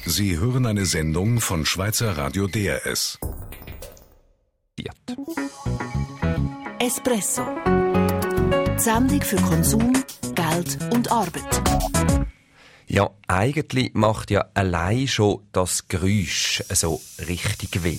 Sie hören eine Sendung von Schweizer Radio DRS. Espresso. Die Sendung für Konsum, Geld und Arbeit. Ja, eigentlich macht ja allein schon das Geräusch so richtig weh.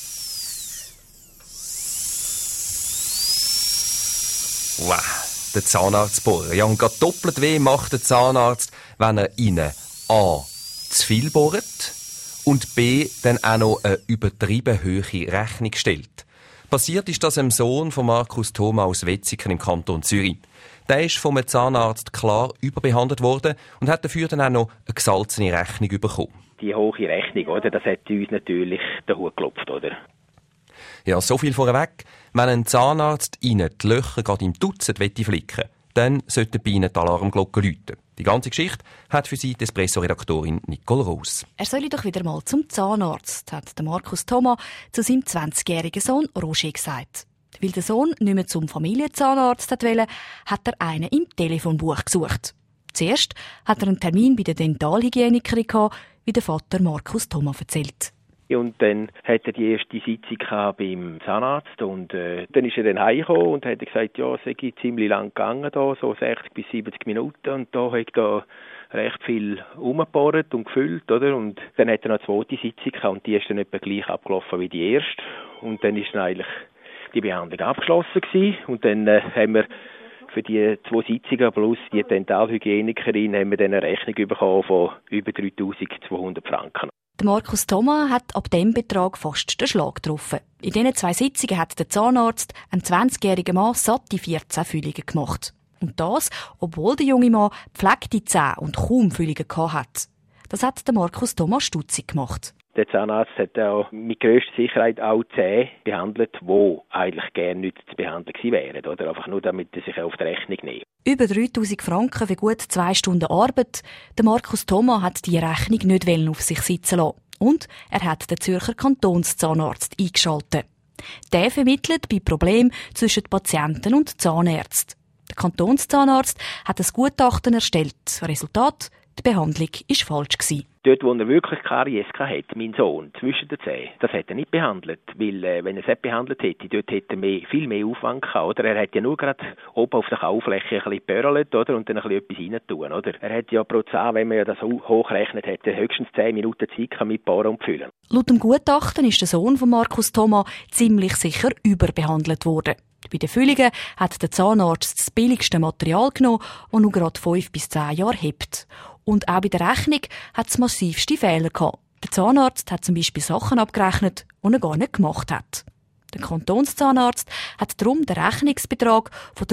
Wow, der Zahnarzt bohren. Ja, und gerade doppelt weh macht der Zahnarzt, wenn er Ihnen A. zu viel bohrt und B. dann auch noch eine übertrieben hohe Rechnung stellt. Passiert ist das dem Sohn von Markus Thoma aus Wetzikon im Kanton Zürich. Der ist vom Zahnarzt klar überbehandelt worden und hat dafür dann auch noch eine gesalzene Rechnung bekommen. Die hohe Rechnung, oder, das hat uns natürlich den Hut geklopft, oder? Ja, so viel vorweg. Wenn ein Zahnarzt Ihnen die Löcher gerade im Dutzend flicken will, dann sollte bei Ihnen die Alarmglocke läuten. Die ganze Geschichte hat für Sie die Espresso-Redaktorin Nicole Rose. Er solle doch wieder mal zum Zahnarzt, hat der Markus Thoma zu seinem 20-jährigen Sohn Roger gesagt. Weil der Sohn nicht mehr zum Familienzahnarzt wollte, hat er einen im Telefonbuch gesucht. Zuerst hat er einen Termin bei der Dentalhygienikerin gehabt, wie der Vater Markus Thoma erzählt. Und dann hatte er die erste Sitzung beim Zahnarzt und dann ist er dann heimgekommen und hat gesagt, ja, es sei ziemlich lang gegangen da, so 60 bis 70 Minuten und da hat er recht viel umgebohrt und gefüllt, oder? Und dann hat er noch eine zweite Sitzung gehabt und die ist dann etwa gleich abgelaufen wie die erste und dann ist dann eigentlich die Behandlung abgeschlossen gewesen. Und dann haben wir für die 2 Sitzungen plus die Dentalhygienikerin haben wir dann eine Rechnung bekommen von über 3'200 Franken. Der Markus Thoma hat ab diesem Betrag fast den Schlag getroffen. In diesen 2 Sitzungen hat der Zahnarzt einem 20-jährigen Mann satte 14 Füllungen gemacht. Und das, obwohl der junge Mann gepflegte Zähne und kaum Füllungen hatte. Das hat der Markus Thoma stutzig gemacht. Der Zahnarzt hat auch mit grösster Sicherheit auch Zähne behandelt, die eigentlich gerne nicht zu behandeln gewesen wären. Oder einfach nur, damit er sich auf die Rechnung nimmt. Über 3'000 Franken für gut 2 Stunden Arbeit. Der Markus Thoma hat die Rechnung nicht auf sich sitzen lassen. Und er hat den Zürcher Kantonszahnarzt eingeschaltet. Der vermittelt bei Problemen zwischen Patienten und Zahnärzten. Der Kantonszahnarzt hat ein Gutachten erstellt. Resultat: die Behandlung war falsch gewesen. Dort, wo er wirklich Karies hatte, mein Sohn, zwischen den Zähnen, das hat er nicht behandelt. Weil, wenn er es nicht behandelt hätte, dort hätte er viel mehr Aufwand gehabt, oder? Er hat ja nur gerade oben auf der Kaufläche ein bisschen gebörrelt, oder? Und dann ein bisschen etwas rein tun, oder? Er hat ja pro Zahn, wenn man ja das hochrechnet, hätte höchstens 10 Minuten Zeit mit Bohren und Füllen. Laut dem Gutachten ist der Sohn von Markus Thoma ziemlich sicher überbehandelt worden. Bei den Füllungen hat der Zahnarzt das billigste Material genommen, das nur gerade 5 bis 10 Jahre hebt. Und auch bei der Rechnung hat es massivste Fehler gehabt. Der Zahnarzt hat zum Beispiel Sachen abgerechnet, die er gar nicht gemacht hat. Der Kantonszahnarzt hat darum den Rechnungsbetrag von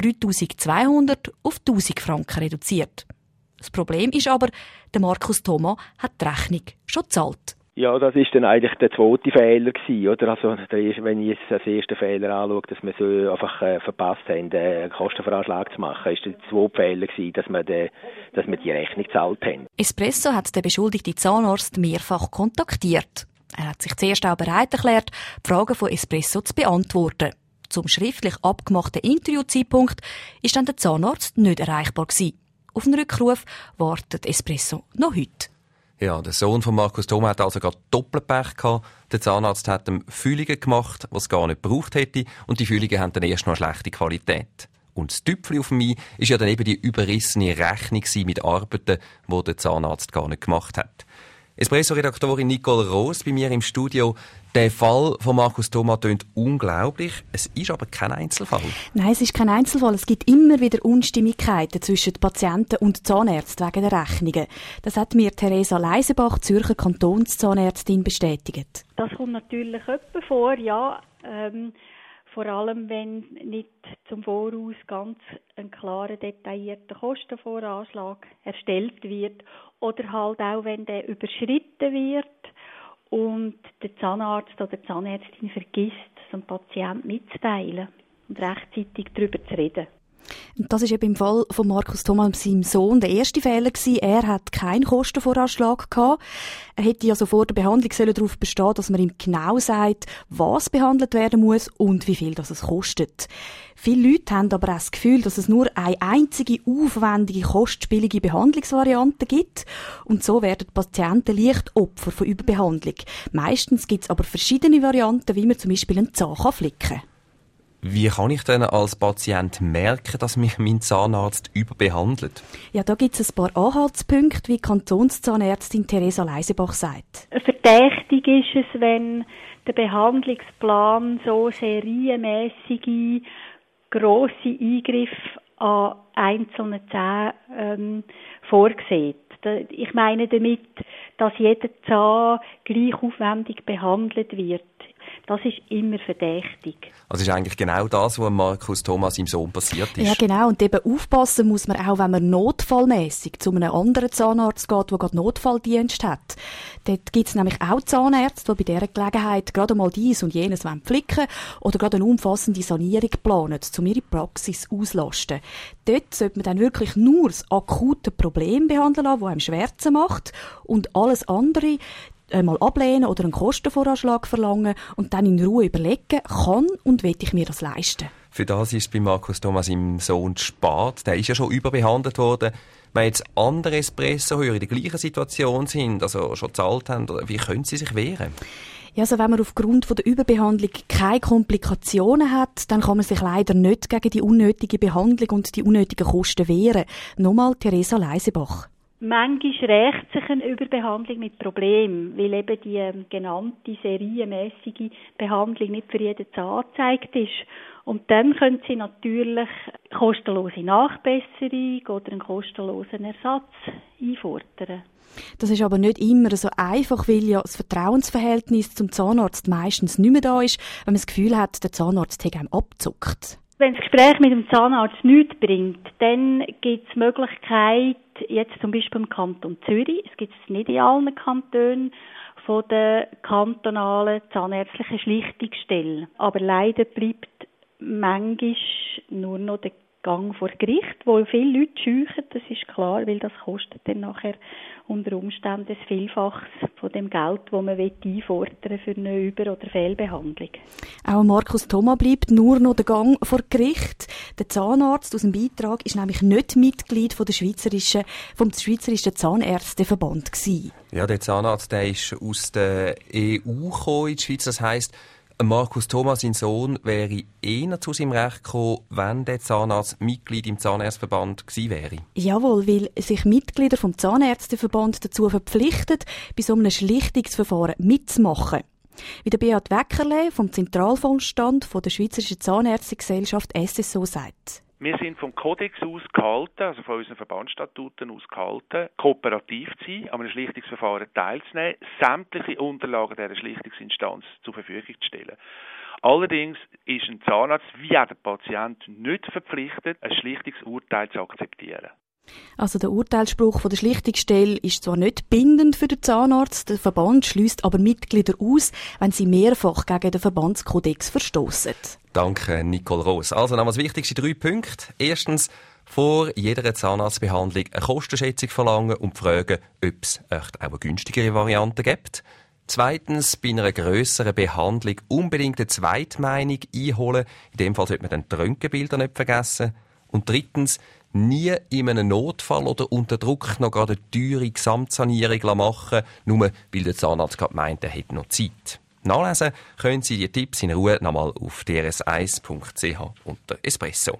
3'200 auf 1'000 Franken reduziert. Das Problem ist aber, der Markus Thoma hat die Rechnung schon gezahlt. Ja, das ist dann eigentlich der zweite Fehler gewesen, oder? Also, wenn ich jetzt als ersten Fehler anschaue, dass wir so einfach verpasst haben, einen Kostenvoranschlag zu machen, ist der zweite Fehler gewesen, dass wir die Rechnung gezahlt haben. Espresso hat den beschuldigten Zahnarzt mehrfach kontaktiert. Er hat sich zuerst auch bereit erklärt, die Fragen von Espresso zu beantworten. Zum schriftlich abgemachten Interviewzeitpunkt ist dann der Zahnarzt nicht erreichbar gewesen. Auf einen Rückruf wartet Espresso noch heute. Ja, der Sohn von Markus Thoma hat also gerade Doppelpech gehabt. Der Zahnarzt hat ihm Füllungen gemacht, die es gar nicht gebraucht hätte, und die Füllungen haben dann erst noch schlechte Qualität. Und das Tüpfchen auf dem i ist ja dann eben die überrissene Rechnung mit Arbeiten, die der Zahnarzt gar nicht gemacht hat. Espresso-Redaktorin Nicole Rose bei mir im Studio. Der Fall von Markus Thoma tönt unglaublich. Es ist aber kein Einzelfall. Nein, es ist kein Einzelfall. Es gibt immer wieder Unstimmigkeiten zwischen Patienten und Zahnärzten wegen der Rechnungen. Das hat mir Theresa Leisebach, Zürcher Kantonszahnärztin, bestätigt. Das kommt natürlich öppe vor, ja. Vor allem, wenn nicht zum Voraus ganz ein klarer, detaillierter Kostenvoranschlag erstellt wird oder halt auch, wenn der überschritten wird und der Zahnarzt oder die Zahnärztin vergisst, es dem Patienten mitzuteilen und rechtzeitig darüber zu reden. Das war eben im Fall von Markus Thoma, seinem Sohn, der erste Fehler gewesen. Er hat keinen Kostenvoranschlag gehabt. Er hätte also vor der Behandlung darauf bestehen, dass man ihm genau sagt, was behandelt werden muss und wie viel das es kostet. Viele Leute haben aber auch das Gefühl, dass es nur eine einzige aufwendige, kostspielige Behandlungsvariante gibt. Und so werden die Patienten leicht Opfer von Überbehandlung. Meistens gibt es aber verschiedene Varianten, wie man zum Beispiel einen Zahn flicken kann. Wie kann ich denn als Patient merken, dass mich mein Zahnarzt überbehandelt? Ja, da gibt es ein paar Anhaltspunkte, wie die Kantonszahnärztin Theresa Leisebach sagt. Verdächtig ist es, wenn der Behandlungsplan so serienmäßige, grosse Eingriffe an einzelnen Zähnen vorsieht. Ich meine damit, dass jeder Zahn gleich aufwendig behandelt wird. Das ist immer verdächtig. Also ist eigentlich genau das, was Markus Thoma seinem Sohn passiert ist. Ja, genau. Und eben aufpassen muss man auch, wenn man notfallmässig zu einem anderen Zahnarzt geht, der gerade Notfalldienst hat. Dort gibt es nämlich auch Zahnärzte, die bei dieser Gelegenheit gerade mal dies und jenes flicken oder gerade eine umfassende Sanierung planen, um ihre Praxis auszulasten. Dort sollte man dann wirklich nur das akute Problem behandeln lassen, das einem Schmerzen macht, und alles andere mal ablehnen oder einen Kostenvoranschlag verlangen und dann in Ruhe überlegen, kann und will ich mir das leisten. Für das ist bei Markus Thoma seinem Sohn spät. Der ist ja schon überbehandelt worden. Wenn jetzt andere Espresso-Hörer in der gleichen Situation sind, also schon gezahlt haben, wie können sie sich wehren? Ja, also wenn man aufgrund von der Überbehandlung keine Komplikationen hat, dann kann man sich leider nicht gegen die unnötige Behandlung und die unnötigen Kosten wehren. Nochmal Theresa Leisebach. Manchmal rächt sich eine Überbehandlung mit Problemen, weil eben die genannte serienmäßige Behandlung nicht für jeden Zahn angezeigt ist. Und dann können Sie natürlich kostenlose Nachbesserung oder einen kostenlosen Ersatz einfordern. Das ist aber nicht immer so einfach, weil ja das Vertrauensverhältnis zum Zahnarzt meistens nicht mehr da ist, wenn man das Gefühl hat, der Zahnarzt hat einem abgezuckt. Wenn das Gespräch mit dem Zahnarzt nichts bringt, dann gibt es die Möglichkeit, jetzt zum Beispiel im Kanton Zürich, es gibt es nicht in allen Kantonen, von der kantonalen zahnärztlichen Schlichtungsstelle. Aber leider bleibt manchmal nur noch der Gang vor Gericht, wo viele Leute scheuchen, das ist klar, weil das kostet dann nachher unter Umständen das Vielfaches von dem Geld, das man einfordern für eine Über- oder Fehlbehandlung. Auch Markus Thoma bleibt nur noch der Gang vor Gericht. Der Zahnarzt aus dem Beitrag ist nämlich nicht Mitglied vom Schweizerischen Zahnärzteverband gewesen. Ja, der Zahnarzt, der ist aus der EU gekommen in die Schweiz. Das heisst, Markus Thoma, sein Sohn, wäre eher zu seinem Recht gekommen, wenn der Zahnarzt Mitglied im Zahnärzteverband gewesen wäre. Jawohl, weil sich Mitglieder vom Zahnärzteverband dazu verpflichten, bei so einem Schlichtungsverfahren mitzumachen. Wie der Beat Weckerle vom Zentralvorstand der Schweizerischen Zahnärztegesellschaft SSO sagt. Wir sind vom Kodex aus gehalten, also von unseren Verbandsstatuten aus gehalten, kooperativ zu sein, an einem Schlichtungsverfahren teilzunehmen, sämtliche Unterlagen dieser Schlichtungsinstanz zur Verfügung zu stellen. Allerdings ist ein Zahnarzt wie auch der Patient nicht verpflichtet, ein Schlichtungsurteil zu akzeptieren. Also der Urteilsspruch von der Schlichtungsstelle ist zwar nicht bindend für den Zahnarzt, der Verband schliesst aber Mitglieder aus, wenn sie mehrfach gegen den Verbandskodex verstoßen. Danke, Nicole Roos. Also nochmals wichtigste 3 Punkte. Erstens, vor jeder Zahnarztbehandlung eine Kostenschätzung verlangen und fragen, ob es echt auch eine günstigere Variante gibt. Zweitens, bei einer grösseren Behandlung unbedingt eine Zweitmeinung einholen. In dem Fall sollte man dann die Röntgenbilder nicht vergessen. Und drittens, nie in einem Notfall oder unter Druck noch gerade eine teure Gesamtsanierung machen, nur weil der Zahnarzt gerade meint, er hätte noch Zeit. Nachlesen können Sie die Tipps in Ruhe nochmal auf drs1.ch unter Espresso.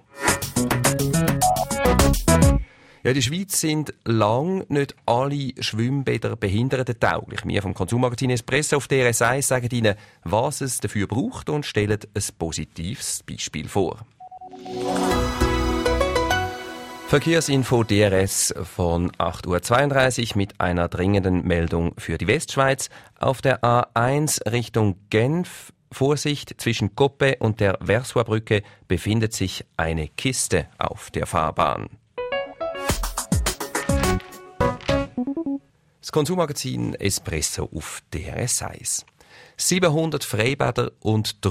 Ja, in der Schweiz sind lang nicht alle Schwimmbäder behindertentauglich. Wir vom Konsummagazin Espresso auf DRS1 sagen Ihnen, was es dafür braucht und stellen ein positives Beispiel vor. Verkehrsinfo DRS von 8.32 Uhr mit einer dringenden Meldung für die Westschweiz. Auf der A1 Richtung Genf, Vorsicht, zwischen Koppe und der Versoix-Brücke befindet sich eine Kiste auf der Fahrbahn. Das Konsummagazin Espresso auf DRS1. 700 Freibäder und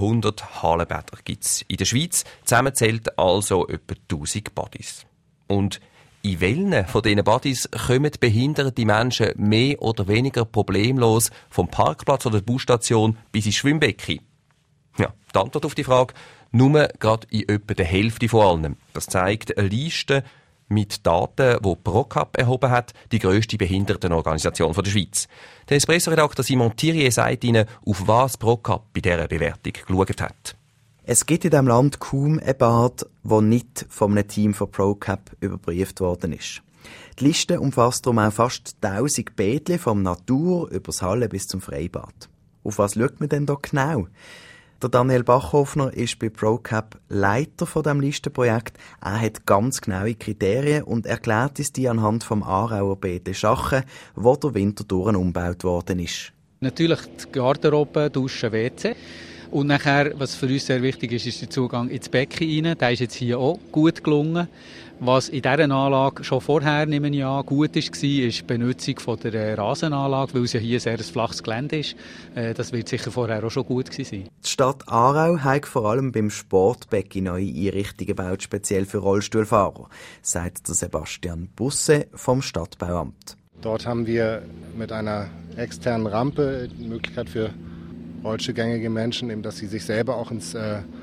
300 Hallenbäder gibt es in der Schweiz. Zusammenzählt also etwa 1000 Badis. Und in welchen von diesen Badis kommen behinderte Menschen mehr oder weniger problemlos vom Parkplatz oder der Busstation bis ins Schwimmbecken? Ja, die Antwort auf die Frage: nur gerade in etwa der Hälfte von allen. Das zeigt eine Liste mit Daten, die ProCap erhoben hat, die grösste Behindertenorganisation der Schweiz. Der Espresso-Redakteur Simon Thirier sagt Ihnen, auf was ProCap bei dieser Bewertung geschaut hat. Es gibt in diesem Land kaum ein Bad, das nicht von einem Team von ProCap überprüft worden ist. Die Liste umfasst darum auch fast 1000 Bädchen vom Natur über das Halle bis zum Freibad. Auf was schaut man denn da genau? Der Daniel Bachhofner ist bei ProCap Leiter von diesem Listenprojekt. Er hat ganz genaue Kriterien und erklärt uns die anhand vom Aarauer Bädle Schachen, wo der Winter durch umgebaut worden ist. Natürlich die Garderobe, Duschen, WC. Und nachher, was für uns sehr wichtig ist, ist der Zugang ins Becken rein. Der ist jetzt hier auch gut gelungen. Was in dieser Anlage schon vorher, nehme ich an, gut war, ist die Benutzung von der Rasenanlage, weil es ja hier sehr ein flaches Gelände ist. Das wird sicher vorher auch schon gut gewesen sein. Die Stadt Aarau hat vor allem beim Sportbecken neue Einrichtungen gebaut, speziell für Rollstuhlfahrer, sagt der Sebastian Busse vom Stadtbauamt. Dort haben wir mit einer externen Rampe die Möglichkeit für rollstuhlgängige Menschen, eben, dass sie sich selber auch ins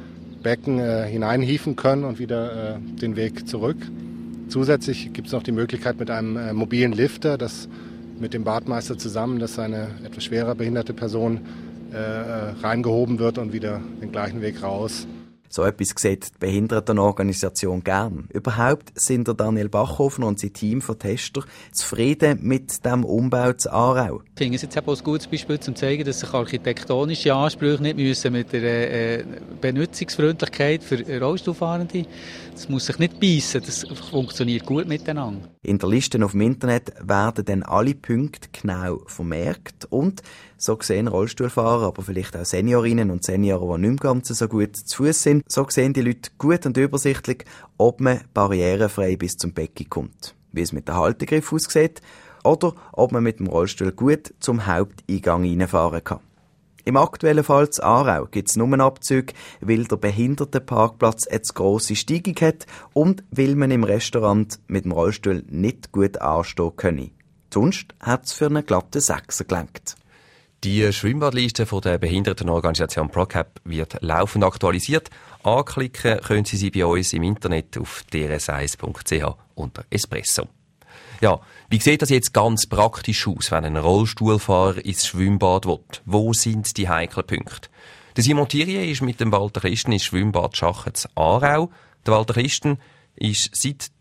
Becken hineinhieven können und wieder den Weg zurück. Zusätzlich gibt es noch die Möglichkeit mit einem mobilen Lifter, dass mit dem Badmeister zusammen, dass eine etwas schwerer behinderte Person reingehoben wird und wieder den gleichen Weg raus. So etwas sieht die Behindertenorganisation gern. Überhaupt sind der Daniel Bachhofner und sein Team von Tester zufrieden mit dem Umbau zu Aarau. Ich finde es jetzt auch ein gutes Beispiel, um zu zeigen, dass sich architektonische Ansprüche nicht müssen mit der Benutzungsfreundlichkeit für Rollstuhlfahrende. Das muss sich nicht beißen, das funktioniert gut miteinander. In der Liste auf dem Internet werden dann alle Punkte genau vermerkt und so sehen Rollstuhlfahrer, aber vielleicht auch Seniorinnen und Senioren, die nicht mehr ganz so gut zu Fuß sind, so sehen die Leute gut und übersichtlich, ob man barrierefrei bis zum Becken kommt. Wie es mit dem Haltegriff aussieht oder ob man mit dem Rollstuhl gut zum Haupteingang reinfahren kann. Im aktuellen Fall zu Aarau gibt es nur einen Abzug, weil der Behindertenparkplatz eine zu grosse Steigung hat und weil man im Restaurant mit dem Rollstuhl nicht gut anstehen könne. Sonst hat es für einen glatten Sechser gelangt. Die Schwimmbadliste von der Behindertenorganisation ProCap wird laufend aktualisiert. Anklicken können Sie sie bei uns im Internet auf drs1.ch unter Espresso. Ja, wie sieht das jetzt ganz praktisch aus, wenn ein Rollstuhlfahrer ins Schwimmbad will? Wo sind die heiklen Punkte? Der Simon Thirier ist mit dem Walter Christen ins Schwimmbad Schachen zu Aarau. Der Walter Christen ist seit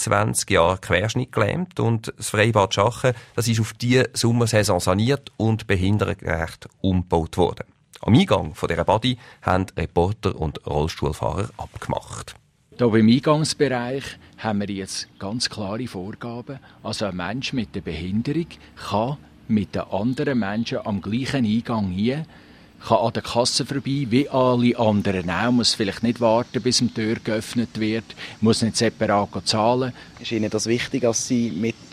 23 Jahren querschnittgelähmt und das Freibad Schachen, das ist auf diese Sommersaison saniert und behindertengerecht umgebaut worden. Am Eingang von dieser Badi haben Reporter und Rollstuhlfahrer abgemacht. Hier beim Eingangsbereich haben wir jetzt ganz klare Vorgaben. Also ein Mensch mit einer Behinderung kann mit den anderen Menschen am gleichen Eingang hier, kann an der Kasse vorbei, wie alle anderen auch, muss vielleicht nicht warten, bis die Tür geöffnet wird, muss nicht separat zahlen. Ist Ihnen das wichtig, dass Sie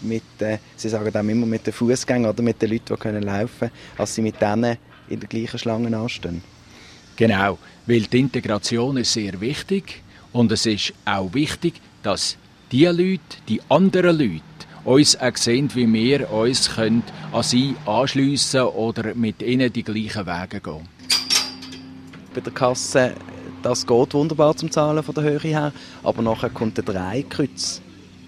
Sie sagen dann immer mit den Fußgängern oder mit den Leuten, die laufen können, dass Sie mit denen in der gleichen Schlange anstehen? Genau, weil die Integration ist sehr wichtig und es ist auch wichtig, dass die Leute, die anderen Leute, uns auch sehen, wie wir uns an sie anschliessen oder mit ihnen die gleichen Wege gehen. Bei der Kasse, das geht wunderbar zum Zahlen von der Höhe her, aber nachher kommt der Dreikreuz.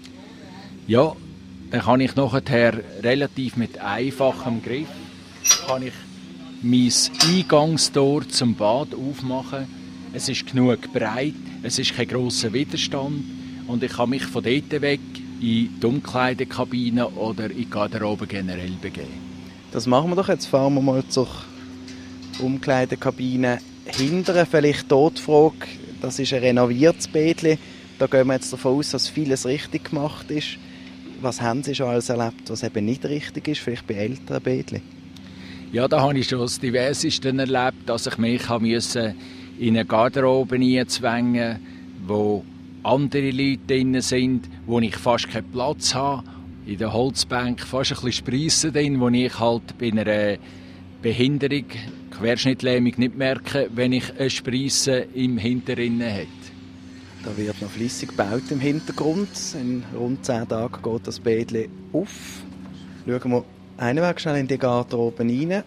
Ja, dann kann ich nachher relativ mit einfachem Griff kann ich mein Eingangstor zum Bad aufmachen. Es ist genug breit, es ist kein grosser Widerstand und ich kann mich von dort weg in die Umkleidekabine oder in die Garderobe generell begeben. Das machen wir doch jetzt. Fahren wir mal zur Umkleidekabine. Hinteren vielleicht die Frage, das ist ein renoviertes Bädchen. Da gehen wir jetzt davon aus, dass vieles richtig gemacht ist. Was haben Sie schon alles erlebt, was eben nicht richtig ist, vielleicht bei älteren Bädchen? Ja, da habe ich schon das Diverseste erlebt, dass ich mich in eine Garderobe einzwängen musste, wo andere Leute drin sind, wo ich fast keinen Platz habe. In der Holzbank fast ein bisschen Spreisse drin, wo ich halt bei einer Behinderung, Querschnittlähmung nicht merken, wenn ich eine Spreisse im Hinteren hätte. Da wird noch fleissig gebaut im Hintergrund. In rund 10 Tagen geht das Bädchen auf. Schauen wir einen Weg schnell in die Garderobe rein.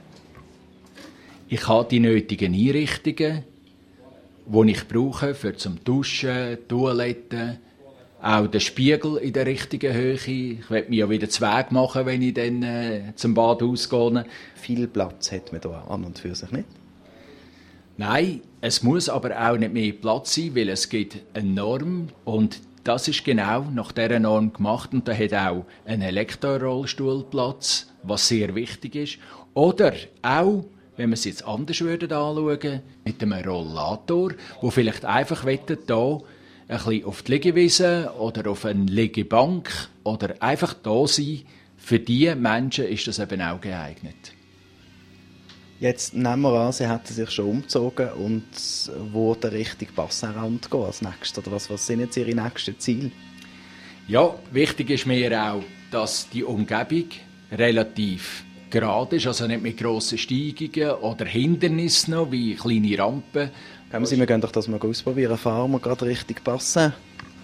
Ich habe die nötigen Einrichtungen, die ich brauche für zum Duschen, Toiletten, auch den Spiegel in der richtigen Höhe. Ich werde mir ja wieder Zweig machen, wenn ich dann zum Bad ausgehe. Viel Platz hat man da an und für sich nicht? Nein, es muss aber auch nicht mehr Platz sein, weil es gibt eine Norm und das ist genau nach dieser Norm gemacht und da hat auch ein Elektrorollstuhl Platz, was sehr wichtig ist. Oder auch, wenn wir es jetzt anders anschauen würden, mit einem Rollator, wo vielleicht einfach hier ein bisschen auf die Liegewiese oder auf eine Liegebank oder einfach da sein. Für diese Menschen ist das eben auch geeignet. Jetzt nehmen wir an, Sie hätten sich schon umgezogen und würden Richtung Bassenrand gehen als nächstes. Oder was sind jetzt Ihre nächsten Ziele? Ja, wichtig ist mir auch, dass die Umgebung relativ gerade ist, also nicht mit grossen Steigungen oder Hindernissen noch, wie kleine Rampen. Wir gehen doch das mal ausprobieren. Fahren wir gerade Richtung Bassin.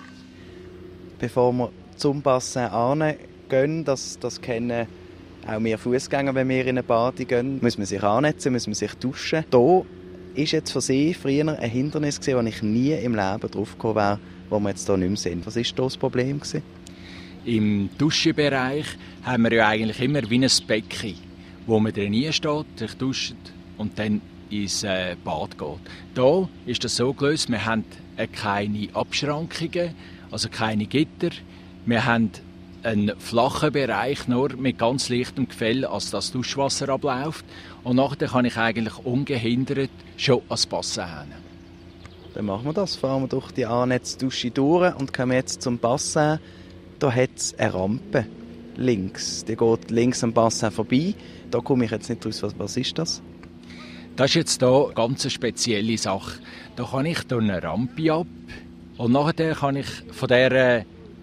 Bevor wir zum Bassin gehen, das kennen auch wir Fußgänger, wenn wir in eine Bade gehen, muss man sich annetzen, muss man sich duschen. Da ist jetzt für Sie früher ein Hindernis gewesen, wo ich nie im Leben drauf gekommen wäre, wo wir jetzt hier nicht mehr sind. Was war da das Problem gewesen? Im Duschenbereich haben wir ja eigentlich immer wie ein Becken, wo man drin steht, sich duscht und dann ins Bad geht. Hier ist das so gelöst, wir haben keine Abschrankungen, also keine Gitter. Wir haben einen flachen Bereich nur mit ganz leichtem Gefäll, als das Duschwasser abläuft. Und nachher kann ich eigentlich ungehindert schon ans Bassin hin. Dann machen wir das. Fahren wir durch die Annetzdusche durch und kommen jetzt zum Bassin. Da hat es eine Rampe links. Die geht links am Bassin vorbei. Da komme ich jetzt nicht raus. Was ist das? Das ist jetzt hier eine ganz spezielle Sache. Da kann ich durch eine Rampe ab und nachher kann ich von dieser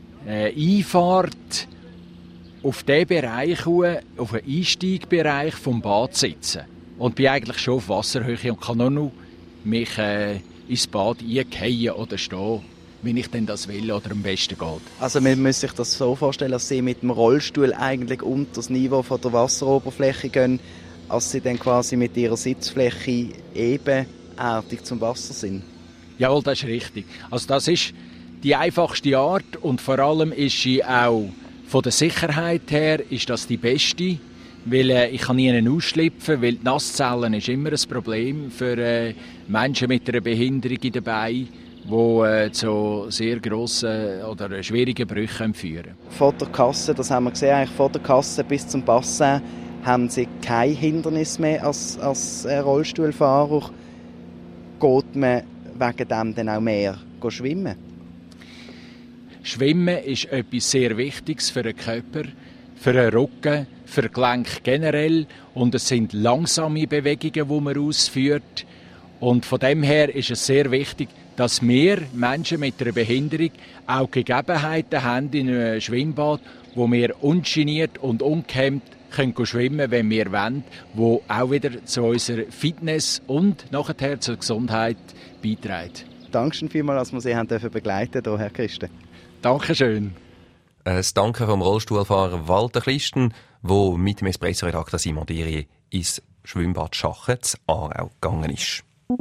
Einfahrt auf diesen Bereich, auf den Einsteigbereich vom Bad sitzen. Und bin eigentlich schon auf Wasserhöhe und kann nur noch mich ins Bad eingehen oder stehen, wenn ich denn das will oder am besten geht. Also man muss sich das so vorstellen, dass Sie mit dem Rollstuhl eigentlich unter das Niveau von der Wasseroberfläche gehen, als Sie dann quasi mit Ihrer Sitzfläche ebenerdig zum Wasser sind. Jawohl, das ist richtig. Also das ist die einfachste Art und vor allem ist sie auch von der Sicherheit her ist das die beste, weil ich kann nie ausschlüpfen, weil die Nasszellen ist immer ein Problem für Menschen mit einer Behinderung dabei, die zu sehr grossen oder schwierigen Brüchen führen. Von der Kasse, das haben wir gesehen, eigentlich von der Kasse bis zum Bassin haben Sie kein Hindernis mehr als Rollstuhlfahrer. Geht man wegen dem dann auch mehr schwimmen? Schwimmen ist etwas sehr Wichtiges für den Körper, für den Rücken, für den Gelenk generell. Und es sind langsame Bewegungen, die man ausführt. Und von dem her ist es sehr wichtig, dass wir Menschen mit einer Behinderung auch Gegebenheiten haben in einem Schwimmbad, wo wir ungeniert und ungehemmt können schwimmen, wenn wir wollen, wo auch wieder zu unserer Fitness und nachher zur Gesundheit beiträgt. Dankeschön vielmals, dass wir Sie haben begleiten dürfen, Herr Christen. Dankeschön. Das Danke vom Rollstuhlfahrer Walter Christen, der mit dem Espresso-Redakteur Simon Dirier ins Schwimmbad Schachen zu Aarau gegangen ist.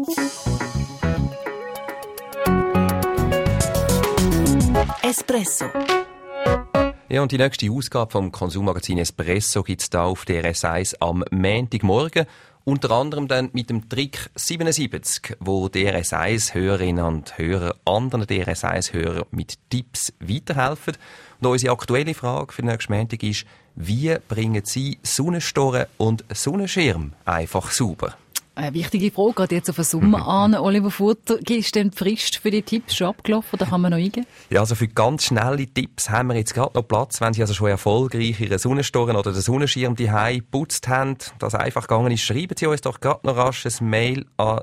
Espresso. Ja, und die nächste Ausgabe vom Konsummagazin Espresso gibt es hier auf DRS1 am Montagmorgen. Unter anderem dann mit dem Trick 77, wo DRS1-Hörerinnen und Hörer anderen DRS1-Hörern mit Tipps weiterhelfen. Und unsere aktuelle Frage für den nächsten Montag ist, wie bringen Sie Sonnenstoren und Sonnenschirm einfach sauber? Eine wichtige Frage, gerade jetzt auf den Sommer an. Oliver Futter, ist denn die Frist für die Tipps schon abgelaufen oder kann man noch eingehen? Ja, also für ganz schnelle Tipps haben wir jetzt gerade noch Platz. Wenn Sie also schon erfolgreich Ihren Sonnenstoren oder den Sonnenschirm die geputzt haben, das einfach gegangen ist, schreiben Sie uns doch gerade noch rasch ein Mail an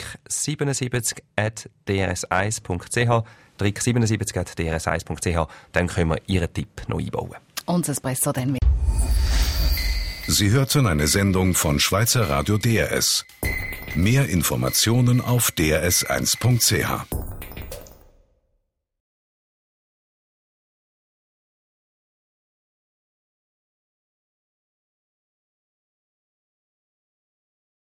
trick77@drs1.ch trick77@drs1.ch. Dann können wir Ihren Tipp noch einbauen. Und das Espresso dann mit. Sie hörten eine Sendung von Schweizer Radio DRS. Mehr Informationen auf drs1.ch.